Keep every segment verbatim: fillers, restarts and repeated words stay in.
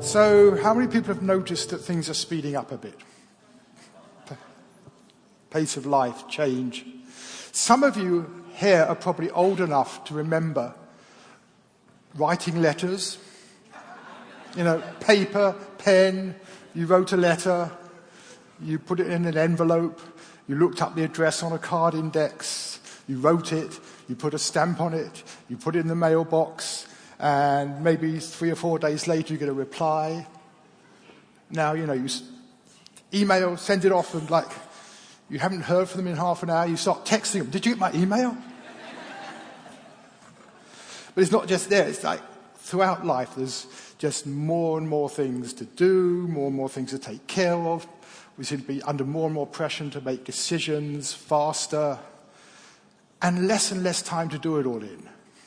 So, how many people have noticed that things are speeding up a bit? Pace of life, change. Some of you here are probably old enough to remember writing letters. You know, paper, pen, you wrote a letter, you put it in an envelope, you looked up the address on a card index, you wrote it, you put a stamp on it, you put it in the mailbox, and maybe three or four days later you get a reply. Now, you know, you email, send it off, and like, you haven't heard from them in half an hour, you start texting them, did you get my email? But it's not just there, it's like throughout life there's just more and more things to do, more and more things to take care of. We seem to be under more and more pressure to make decisions faster, and less and less time to do it all in.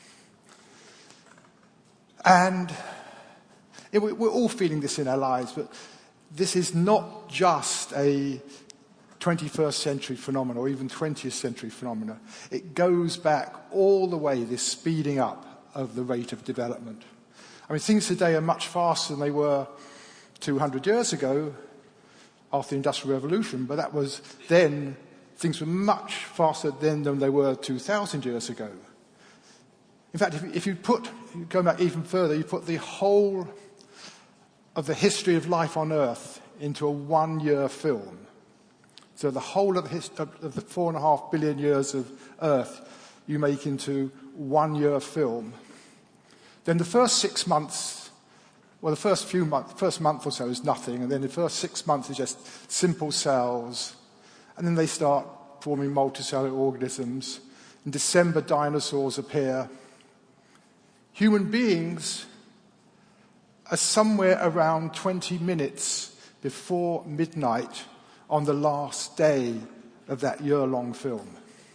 And it, we're all feeling this in our lives, but this is not just a twenty-first century phenomenon or even twentieth century phenomenon. It goes back all the way, this speeding up of the rate of development. I mean, things today are much faster than they were two hundred years ago after the Industrial Revolution, but that was then, things were much faster then than they were two thousand years ago. In fact, if, if you put, go back even further, you put the whole of the history of life on Earth into a one-year film. So the whole of the, hist- of the four and a half billion years of Earth you make into one-year film. Then the first six months, well, the first few months, first month or so is nothing, and then the first six months is just simple cells, and then they start forming multicellular organisms. In December, dinosaurs appear. Human beings are somewhere around twenty minutes before midnight on the last day of that year-long film.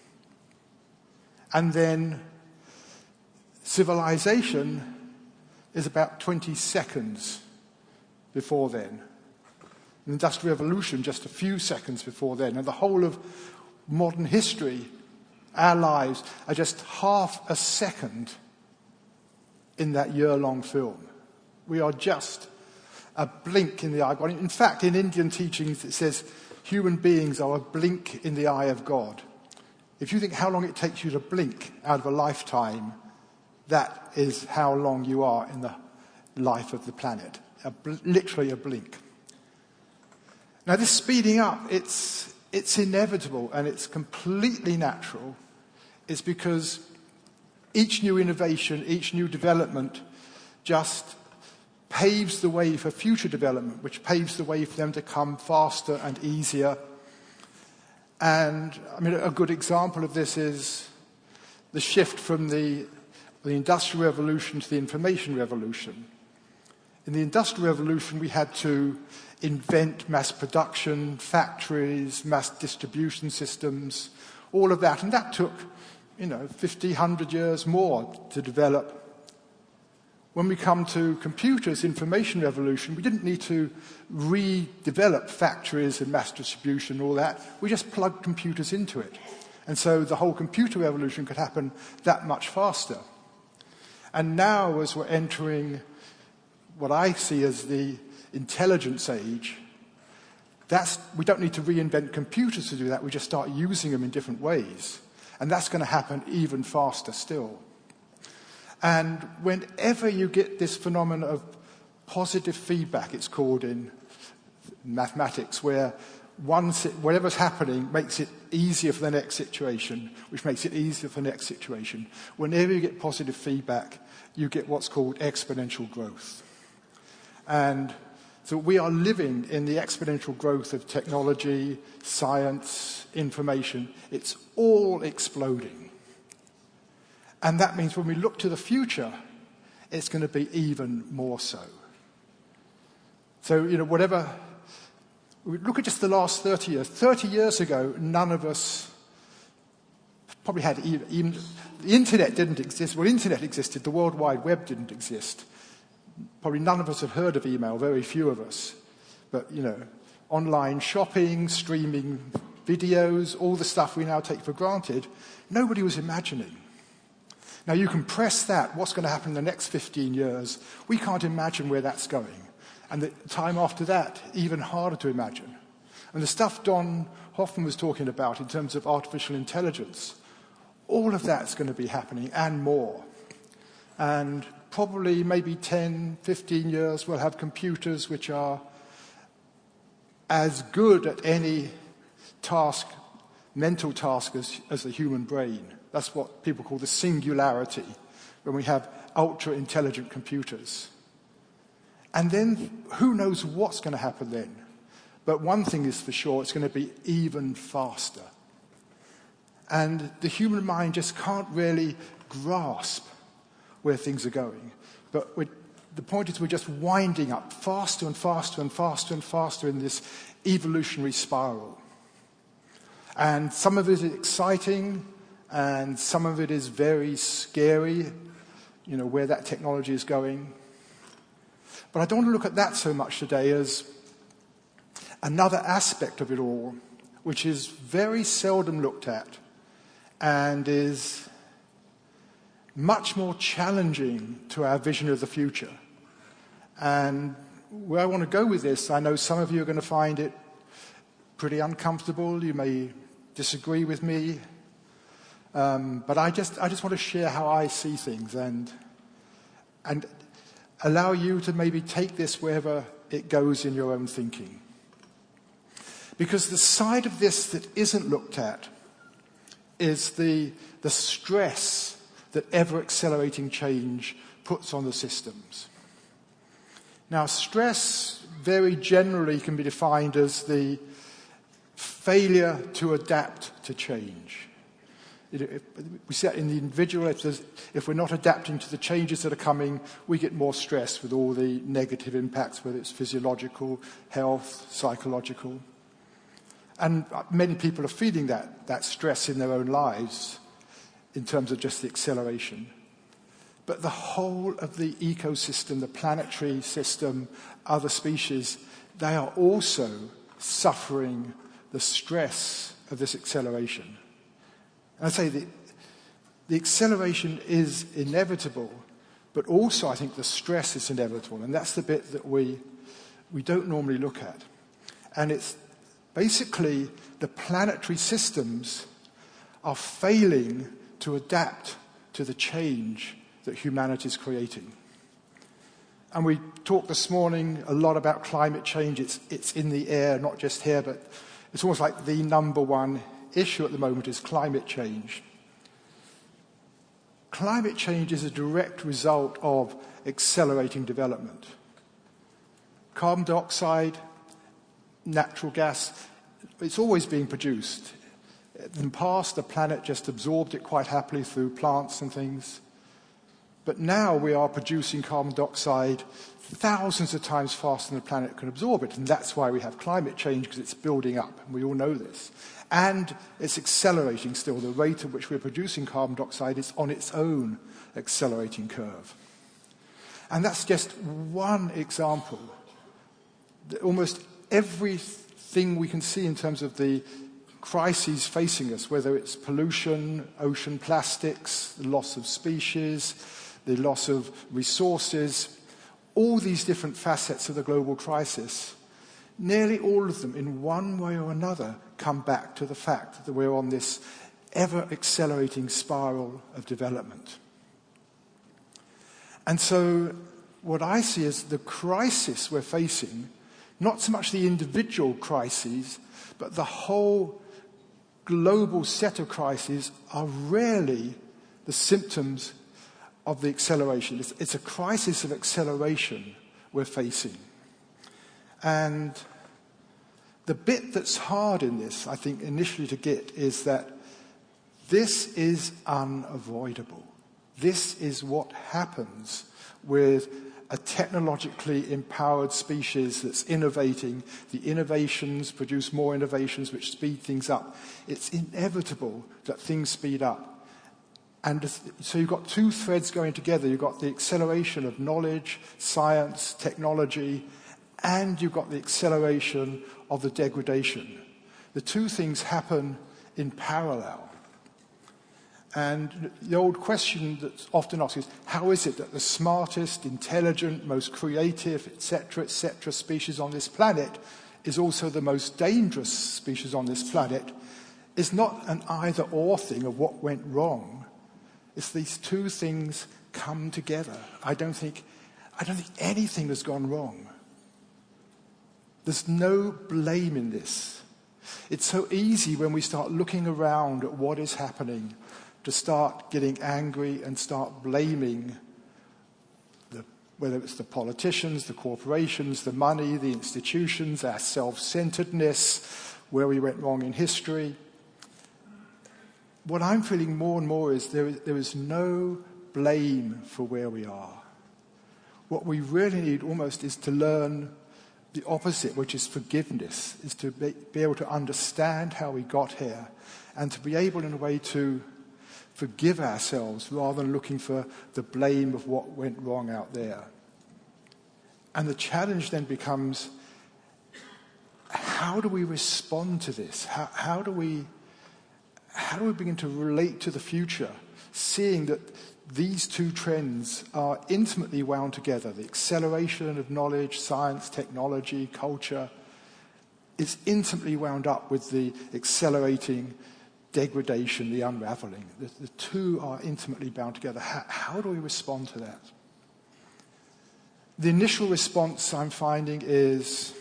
And then civilization is about twenty seconds before then. The Industrial Revolution just a few seconds before then. And the whole of modern history, our lives, are just half a second in that year-long film. We are just a blink in the eye of God. In fact, in Indian teachings it says human beings are a blink in the eye of God. If you think how long it takes you to blink out of a lifetime, that is how long you are in the life of the planet. A bl- literally a blink. Now this speeding up, it's, it's inevitable and it's completely natural. It's because each new innovation, each new development just paves the way for future development, which paves the way for them to come faster and easier. And I mean, a good example of this is the shift from the, the Industrial Revolution to the Information Revolution. In the Industrial Revolution, we had to invent mass production, factories, mass distribution systems, all of that. And that took, you know, fifty, one hundred years more to develop. When we come to computers, information revolution, we didn't need to redevelop factories and mass distribution and all that. We just plugged computers into it. And so the whole computer revolution could happen that much faster. And now, as we're entering what I see as the intelligence age, that's, we don't need to reinvent computers to do that. We just start using them in different ways. And that's going to happen even faster still. And whenever you get this phenomenon of positive feedback, it's called in mathematics, where one, whatever's happening makes it easier for the next situation, which makes it easier for the next situation. Whenever you get positive feedback, you get what's called exponential growth. And so we are living in the exponential growth of technology, science, information. It's all exploding. And that means when we look to the future, it's going to be even more so. So, you know, whatever, we look at just the last thirty years. thirty years ago, none of us probably had even, even the internet didn't exist. Well, internet existed, the World Wide Web didn't exist. Probably none of us had heard of email, very few of us. But, you know, online shopping, streaming videos, all the stuff we now take for granted, nobody was imagining. Now, you can press that, what's going to happen in the next fifteen years. We can't imagine where that's going. And the time after that, even harder to imagine. And the stuff Don Hoffman was talking about in terms of artificial intelligence, all of that's going to be happening and more. And probably maybe ten, fifteen years, we'll have computers which are as good at any task, mental task, as, as the human brain. That's what people call the singularity, when we have ultra-intelligent computers. And then who knows what's going to happen then? But one thing is for sure, it's going to be even faster. And the human mind just can't really grasp where things are going. But we're, the point is we're just winding up faster and faster and faster and faster in this evolutionary spiral. And some of it is exciting, and some of it is very scary, you know, where that technology is going. But I don't want to look at that so much today as another aspect of it all, which is very seldom looked at and is much more challenging to our vision of the future. And where I want to go with this, I know some of you are going to find it pretty uncomfortable. You may disagree with me. Um, but I just I just want to share how I see things and and allow you to maybe take this wherever it goes in your own thinking. Because the side of this that isn't looked at is the the stress that ever-accelerating change puts on the systems. Now, stress very generally can be defined as the failure to adapt to change. If we see that in the individual, if, if we're not adapting to the changes that are coming, we get more stress with all the negative impacts, whether it's physiological, health, psychological. And many people are feeling that, that stress in their own lives in terms of just the acceleration. But the whole of the ecosystem, the planetary system, other species, they are also suffering the stress of this acceleration. And I say the, the acceleration is inevitable, but also I think the stress is inevitable. And that's the bit that we, we don't normally look at. And it's basically the planetary systems are failing to adapt to the change that humanity is creating. And we talked this morning a lot about climate change. It's, it's in the air, not just here, but it's almost like the number one issue at the moment is climate change. Climate change is a direct result of accelerating development. Carbon dioxide, natural gas, it's always being produced. In the past, the planet just absorbed it quite happily through plants and things. But now we are producing carbon dioxide thousands of times faster than the planet can absorb it. And that's why we have climate change, because it's building up. And we all know this. And it's accelerating still. The rate at which we're producing carbon dioxide is on its own accelerating curve. And that's just one example. Almost everything we can see in terms of the crises facing us, whether it's pollution, ocean plastics, the loss of species, the loss of resources, all these different facets of the global crisis, nearly all of them, in one way or another, come back to the fact that we're on this ever-accelerating spiral of development. And so what I see is the crisis we're facing, not so much the individual crises, but the whole global set of crises are rarely the symptoms of the acceleration. It's, it's a crisis of acceleration we're facing. And the bit that's hard in this, I think, initially to get is that this is unavoidable. This is what happens with a technologically empowered species that's innovating. The innovations produce more innovations which speed things up. It's inevitable that things speed up. And so you've got two threads going together. You've got the acceleration of knowledge, science, technology, and you've got the acceleration of the degradation. The two things happen in parallel. And the old question that's often asked is, how is it that the smartest, intelligent, most creative, et cetera, et cetera species on this planet is also the most dangerous species on this planet? Is not an either-or thing of what went wrong. It's these two things come together. I don't think, I don't think anything has gone wrong. There's no blame in this. It's so easy when we start looking around at what is happening to start getting angry and start blaming the, whether it's the politicians, the corporations, the money, the institutions, our self-centeredness, where we went wrong in history. What I'm feeling more and more is there is, there is no blame for where we are. What we really need almost is to learn the opposite, which is forgiveness, is to be, be able to understand how we got here and to be able in a way to forgive ourselves rather than looking for the blame of what went wrong out there. And the challenge then becomes, how do we respond to this? How, how do we how do we begin to relate to the future, seeing that these two trends are intimately wound together? The acceleration of knowledge, science, technology, culture is intimately wound up with the accelerating degradation, the unraveling. The, the two are intimately bound together. How, how do we respond to that? The initial response I'm finding is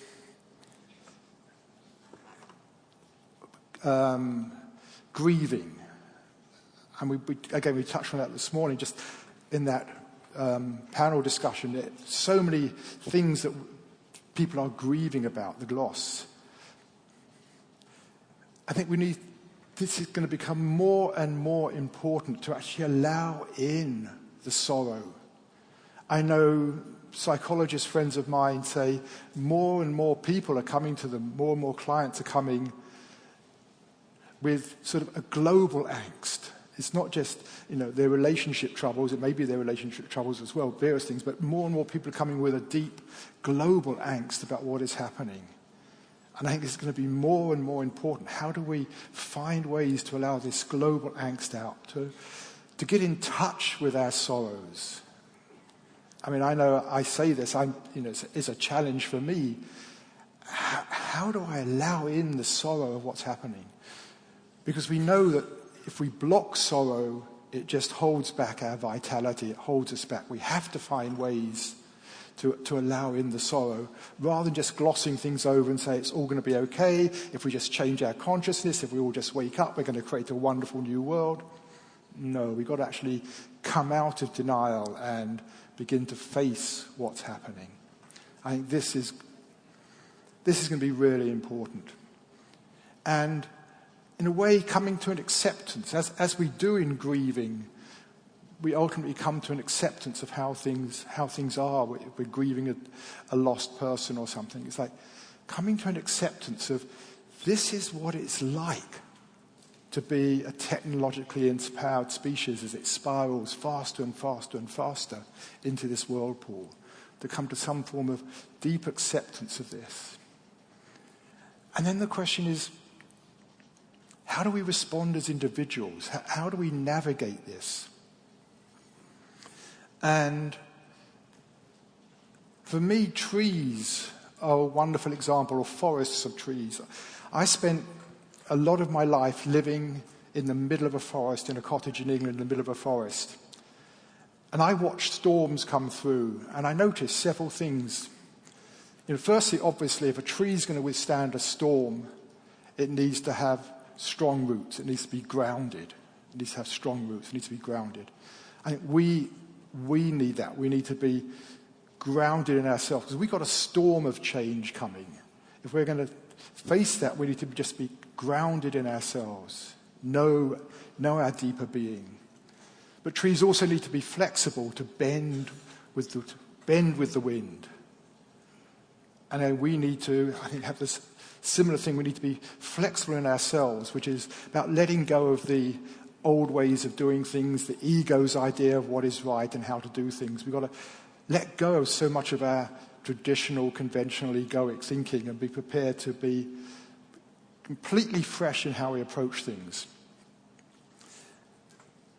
um, grieving. And we, we, again, we touched on that this morning, just in that um, panel discussion. There are so many things that people are grieving about, the loss. I think we need, this is going to become more and more important to actually allow in the sorrow. I know psychologist friends of mine say more and more people are coming to them, more and more clients are coming with sort of a global angst. It's not just, you know, their relationship troubles, it may be their relationship troubles as well, various things, but more and more people are coming with a deep global angst about what is happening. And I think it's going to be more and more important. How do we find ways to allow this global angst out, to, to get in touch with our sorrows? I mean, I know I say this, I'm, you know, it's, it's a challenge for me. How, how do I allow in the sorrow of what's happening? Because we know that if we block sorrow, it just holds back our vitality, it holds us back. We have to find ways to, to allow in the sorrow, rather than just glossing things over and say it's all going to be okay. If we just change our consciousness, if we all just wake up, we're going to create a wonderful new world. No, we've got to actually come out of denial and begin to face what's happening. I think this is, this is going to be really important. And in a way, coming to an acceptance, as, as we do in grieving, we ultimately come to an acceptance of how things how things are. We're, we're grieving a, a lost person or something. It's like coming to an acceptance of this is what it's like to be a technologically empowered species as it spirals faster and faster and faster into this whirlpool, to come to some form of deep acceptance of this. And then the question is, how do we respond as individuals? How, how do we navigate this? And for me, trees are a wonderful example, or forests of trees. I spent a lot of my life living in the middle of a forest, in a cottage in England, in the middle of a forest. And I watched storms come through, and I noticed several things. You know, firstly, obviously, if a tree is going to withstand a storm, it needs to have strong roots. It needs to be grounded. It needs to have strong roots. It needs to be grounded. I think we we need that. We need to be grounded in ourselves, because we've got a storm of change coming. If we're going to face that, we need to just be grounded in ourselves, know, know our deeper being. But trees also need to be flexible, to bend with the, to bend with the wind. And then we need to, I think, have this similar thing. We need to be flexible in ourselves, which is about letting go of the old ways of doing things, the ego's idea of what is right and how to do things. We've got to let go of so much of our traditional, conventional, egoic thinking and be prepared to be completely fresh in how we approach things.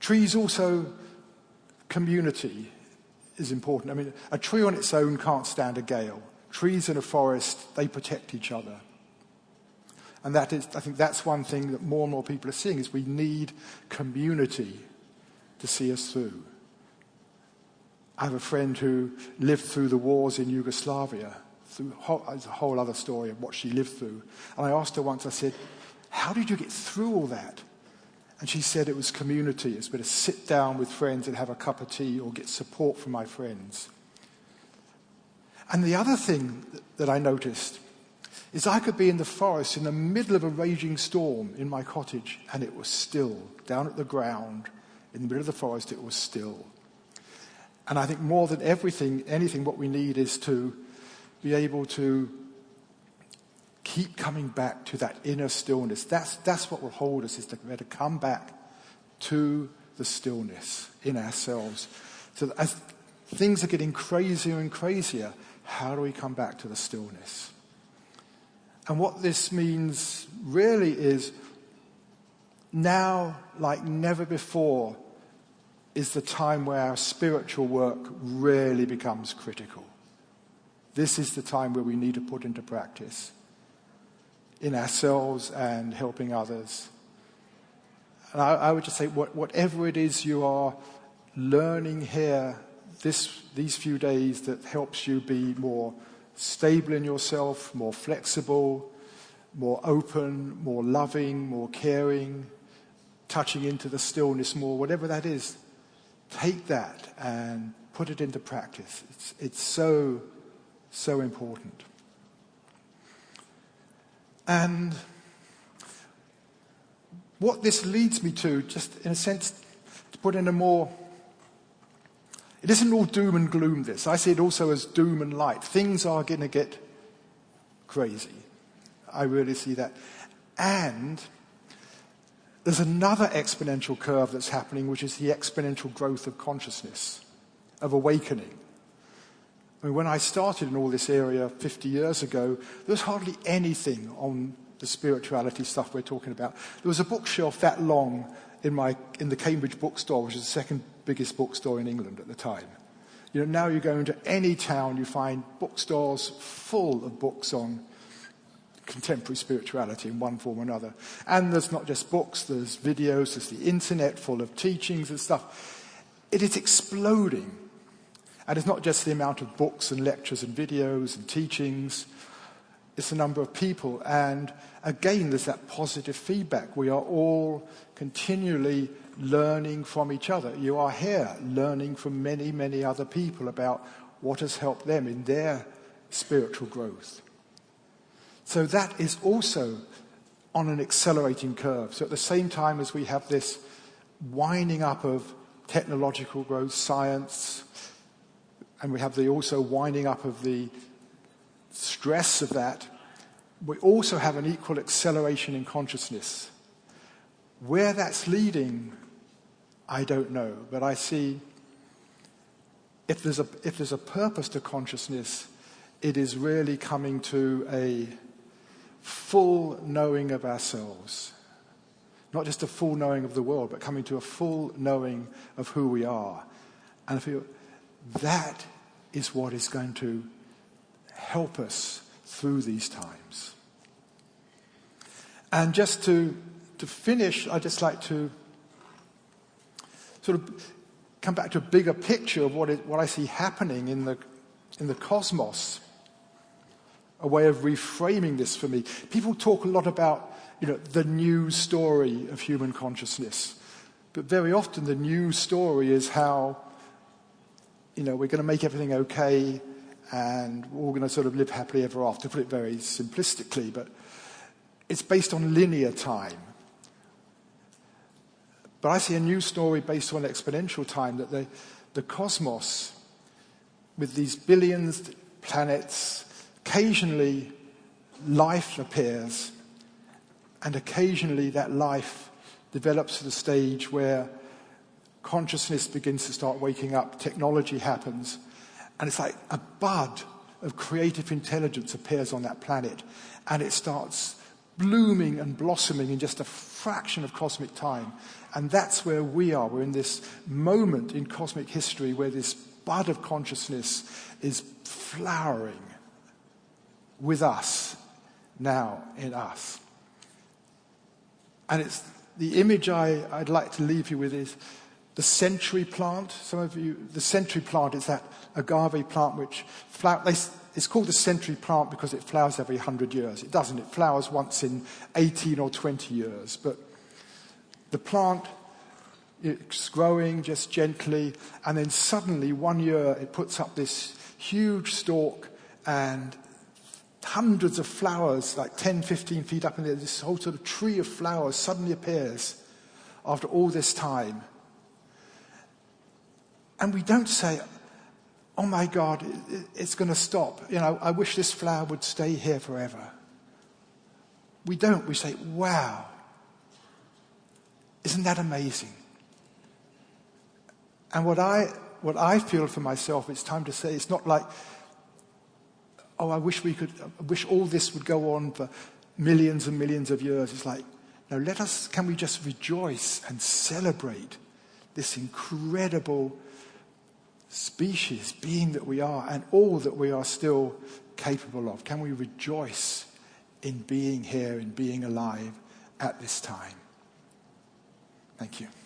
Trees also, community is important. I mean, a tree on its own can't stand a gale. Trees in a forest, they protect each other. And that is, I think that's one thing that more and more people are seeing, is we need community to see us through. I have a friend who lived through the wars in Yugoslavia. Through, it's a whole other story of what she lived through. And I asked her once, I said, how did you get through all that? And she said it was community. It's better to sit down with friends and have a cup of tea or get support from my friends. And the other thing that I noticed is I could be in the forest in the middle of a raging storm in my cottage, and it was still. Down at the ground, in the middle of the forest, it was still. And I think more than everything, anything, what we need is to be able to keep coming back to that inner stillness. That's, that's what will hold us, is to be able to come back to the stillness in ourselves. So that as things are getting crazier and crazier, how do we come back to the stillness? And what this means really is now, like never before, is the time where our spiritual work really becomes critical. This is the time where we need to put into practice in ourselves and helping others. And I, I would just say, what, whatever it is you are learning here this, these few days that helps you be more stable in yourself, more flexible, more open, more loving, more caring, touching into the stillness more, whatever that is, take that and put it into practice. It's, it's so, so important. And what this leads me to, just in a sense, to put in a more... It isn't all doom and gloom, this. I see it also as doom and light. Things are going to get crazy. I really see that. And there's another exponential curve that's happening, which is the exponential growth of consciousness, of awakening. I mean, when I started in all this area fifty years ago, there was hardly anything on the spirituality stuff we're talking about. There was a bookshelf that long in my in the Cambridge bookstore, which is the second biggest bookstore in England at the time. You know, now you go into any town, you find bookstores full of books on contemporary spirituality in one form or another. And there's not just books, there's videos, there's the internet full of teachings and stuff. It is exploding. And it's not just the amount of books and lectures and videos and teachings, it's the number of people. And again, there's that positive feedback. We are all continually learning from each other. You are here learning from many, many other people about what has helped them in their spiritual growth. So that is also on an accelerating curve. So at the same time as we have this winding up of technological growth, science, and we have the also winding up of the stress of that, we also have an equal acceleration in consciousness. Where that's leading, I don't know. But I see if there's a, if there's a purpose to consciousness, it is really coming to a full knowing of ourselves. Not just a full knowing of the world, but coming to a full knowing of who we are. And I feel that is what is going to help us through these times. And just to, to finish, I'd just like to sort of come back to a bigger picture of what, it, what I see happening in the, in the cosmos. A way of reframing this for me. People talk a lot about, you know, the new story of human consciousness. But very often the new story is how, you know, we're going to make everything okay and we're all going to sort of live happily ever after, to put it very simplistically. But it's based on linear time. But I see a new story based on exponential time, that the, the cosmos, with these billions of planets, occasionally life appears, and occasionally that life develops to the stage where consciousness begins to start waking up, technology happens, and it's like a bud of creative intelligence appears on that planet, and it starts blooming and blossoming in just a fraction of cosmic time. And that's where we are. We're in this moment in cosmic history where this bud of consciousness is flowering with us, now in us. And it's the image I, I'd like to leave you with is the century plant. Some of you, the century plant is that agave plant which flower, they, it's called the century plant because it flowers every hundred years. It doesn't. It flowers once in eighteen or twenty years. But the plant, it's growing just gently, and then suddenly one year it puts up this huge stalk and hundreds of flowers, like ten, fifteen feet up in there. This whole sort of tree of flowers suddenly appears after all this time. And we don't say, oh my God, it's going to stop. You know, I wish this flower would stay here forever. We don't. We say, wow, isn't that amazing? And what I what I feel for myself, it's time to say, it's not like, oh, I wish we could, I wish all this would go on for millions and millions of years. It's like, no, let us, can we just rejoice and celebrate this incredible species, being that we are, and all that we are still capable of? Can we rejoice in being here, in being alive at this time? Thank you.